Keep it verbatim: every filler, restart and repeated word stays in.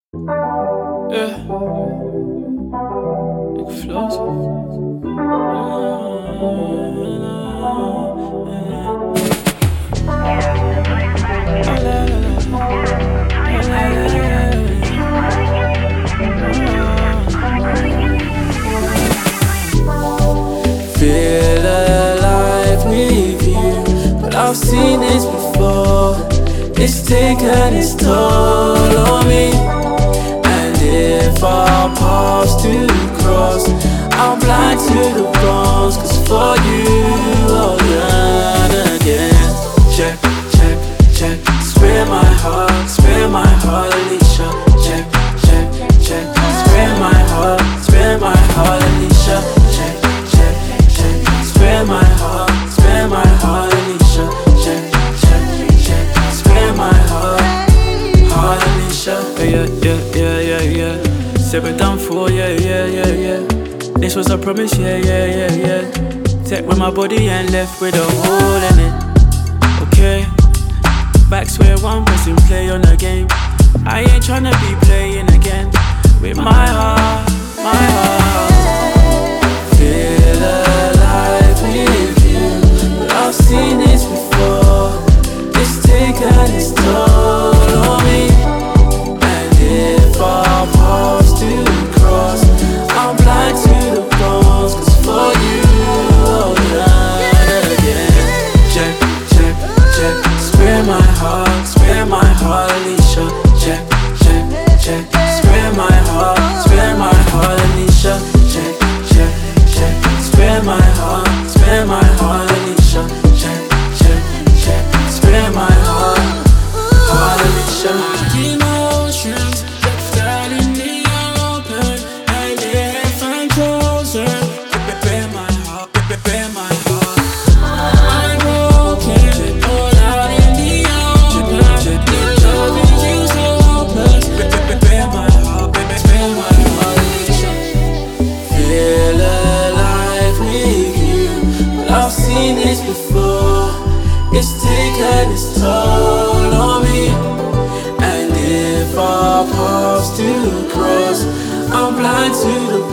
Yeah, ik float. Feel alive with you, but I've seen this before. It's taken its toll on me. And if our paths do cross, I'm blind to the bones. Cause for you, I'll learn again. Check, check, check. Spare my heart, spare my heart, Alicia. Check, check, check. Spare my heart, spare my heart, Alicia. Check, check, check. Spare my heart, spare my heart, Alicia. Check, check, check. Spare my heart, heart, Alicia. Yeah, yeah, yeah, yeah, yeah. Said we're done for, yeah, yeah, yeah, yeah. This was a promise, yeah, yeah, yeah, yeah. Take with my body and left with a hole in it. Okay, back square one, pressing play on the game. I ain't tryna be playing again. With my heart, my heart. Feel alive with you, but I've seen this before. It's taken its toll on me. And if our paths do cross, I'm blind to the bones. Cause for you, I'll learn again. Check, check, check. Spare my heart, spare my heart, Alicia. Check, check, check. Spare my heart, spare my heart, Alicia. Check, check, check. Spare my heart, spare my heart, Alicia. Check, check, check. Spare my heart, heart, Alicia. Emotions left out in the open, and if I'm closer, prepare my heart, prepare my heart. I'm broken, all out in the open. The love is you so hopeless. Prepare my heart, prepare my heart, Alicia. Feel alive with you, but I've seen this before. It's taken its toll on me. And if our paths do cross, I'm blind to the